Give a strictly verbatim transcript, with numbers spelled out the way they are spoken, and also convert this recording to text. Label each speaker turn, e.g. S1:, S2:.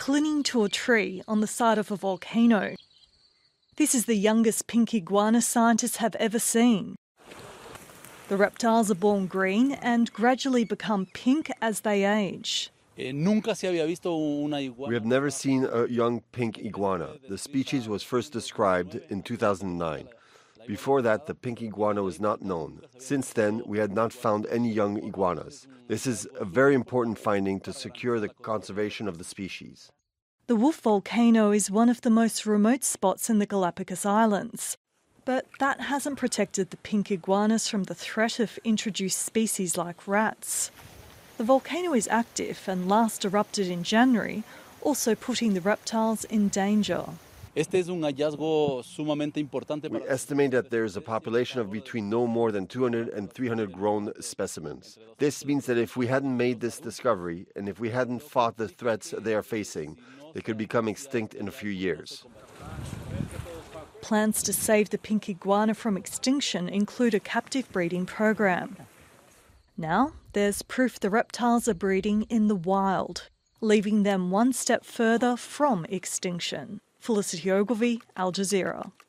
S1: clinging to a tree on the side of a volcano. This is the youngest pink iguana scientists have ever seen. The reptiles are born green and gradually become pink as they age.
S2: We have never seen a young pink iguana. The species was first described in two thousand nine. Before that, the pink iguana was not known. Since then, we had not found any young iguanas. This is a very important finding to secure the conservation of the species.
S1: The Wolf volcano is one of the most remote spots in the Galapagos Islands, but that hasn't protected the pink iguanas from the threat of introduced species like rats. The volcano is active and last erupted in January, also putting the reptiles in danger.
S2: We estimate that there is a population of between no more than two hundred and three hundred grown specimens. This means that if we hadn't made this discovery and if we hadn't fought the threats they are facing, they could become extinct in a few years.
S1: Plans to save the pink iguana from extinction include a captive breeding program. Now there's proof the reptiles are breeding in the wild, leaving them one step further from extinction. Felicity Ogilvie, Al Jazeera.